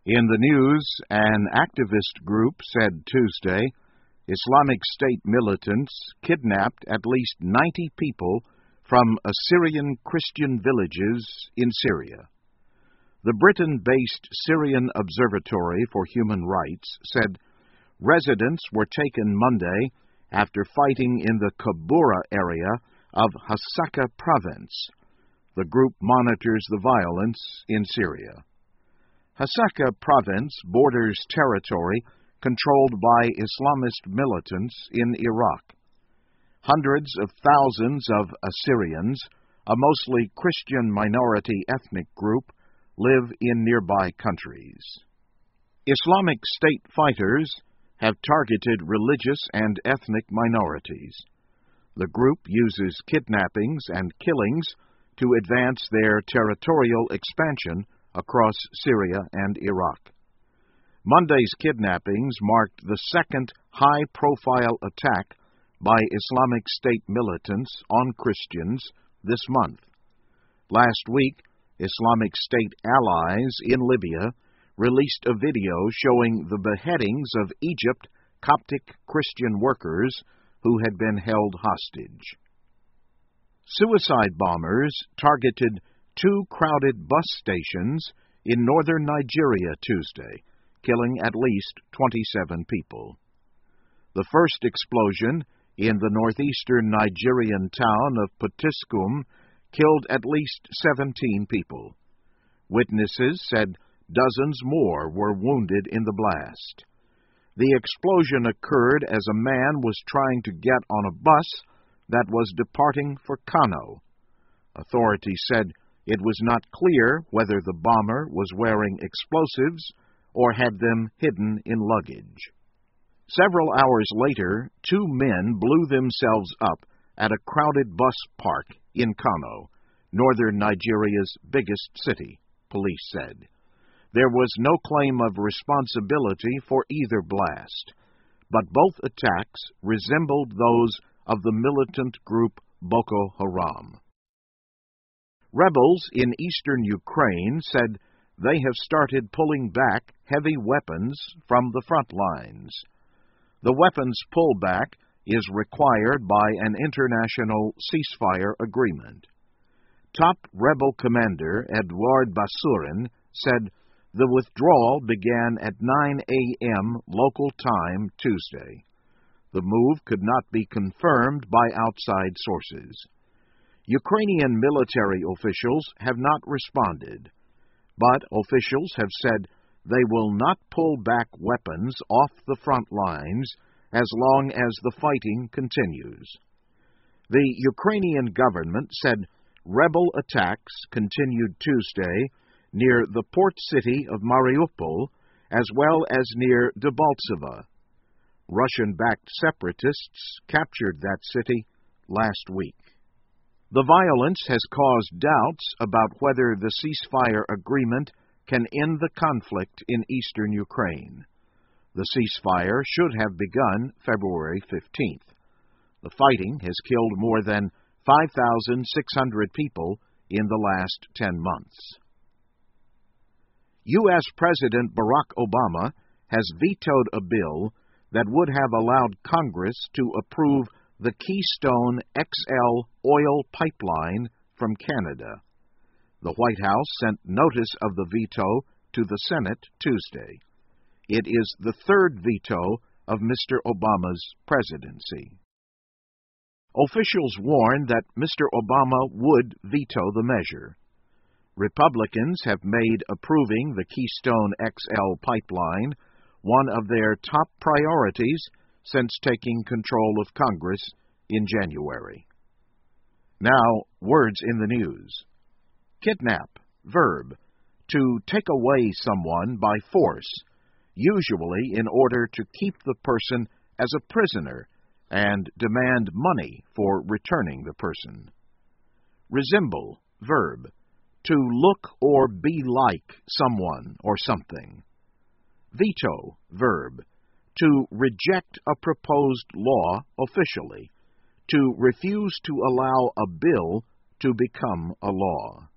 In the news, an activist group said Tuesday Islamic State militants kidnapped at least 90 people from Assyrian Christian villages in Syria. The Britain-based Syrian Observatory for Human Rights said residents were taken Monday after fighting in the Kabura area of Hasaka province. The group monitors the violence in Syria. Hasaka province borders territory controlled by Islamist militants in Iraq. Hundreds of thousands of Assyrians, a mostly Christian minority ethnic group, live in nearby countries. Islamic State fighters have targeted religious and ethnic minorities. The group uses kidnappings and killings to advance their territorial expansion across Syria and Iraq. Monday's kidnappings marked the second high-profile attack by Islamic State militants on Christians this month. Last week, Islamic State allies in Libya released a video showing the beheadings of Egypt Coptic Christian workers who had been held hostage. Suicide bombers targeted 2 crowded bus stations in northern Nigeria Tuesday, killing at least 27 people. The first explosion in the northeastern Nigerian town of Potiskum killed at least 17 people. Witnesses said dozens more were wounded in the blast. The explosion occurred as a man was trying to get on a bus that was departing for Kano. Authorities said it was not clear whether the bomber was wearing explosives or had them hidden in luggage. Several hours later, 2 men blew themselves up at a crowded bus park in Kano, northern Nigeria's biggest city, police said. There was no claim of responsibility for either blast, but both attacks resembled those of the militant group Boko Haram. Rebels in eastern Ukraine said they have started pulling back heavy weapons from the front lines. The weapons pullback is required by an international ceasefire agreement. Top rebel commander Edward Basurin said the withdrawal began at 9 a.m. local time Tuesday. The move could not be confirmed by outside sources. Ukrainian military officials have not responded, but officials have said they will not pull back weapons off the front lines as long as the fighting continues. The Ukrainian government said rebel attacks continued Tuesday near the port city of Mariupol as well as near Debaltseve. Russian-backed separatists captured that city last week. The violence has caused doubts about whether the ceasefire agreement can end the conflict in eastern Ukraine. The ceasefire should have begun February 15th. The fighting has killed more than 5,600 people in the last 10 months. U.S. President Barack Obama has vetoed a bill that would have allowed Congress to approve the Keystone XL oil pipeline from Canada. The White House sent notice of the veto to the Senate Tuesday. It is the third veto of Mr. Obama's presidency. Officials warned that Mr. Obama would veto the measure. Republicans have made approving the Keystone XL pipeline one of their top priorities since taking control of Congress in January. Now, words in the news. Kidnap, verb, to take away someone by force, usually in order to keep the person as a prisoner and demand money for returning the person. Resemble, verb, to look or be like someone or something. Veto, verb, to reject a proposed law officially, to refuse to allow a bill to become a law.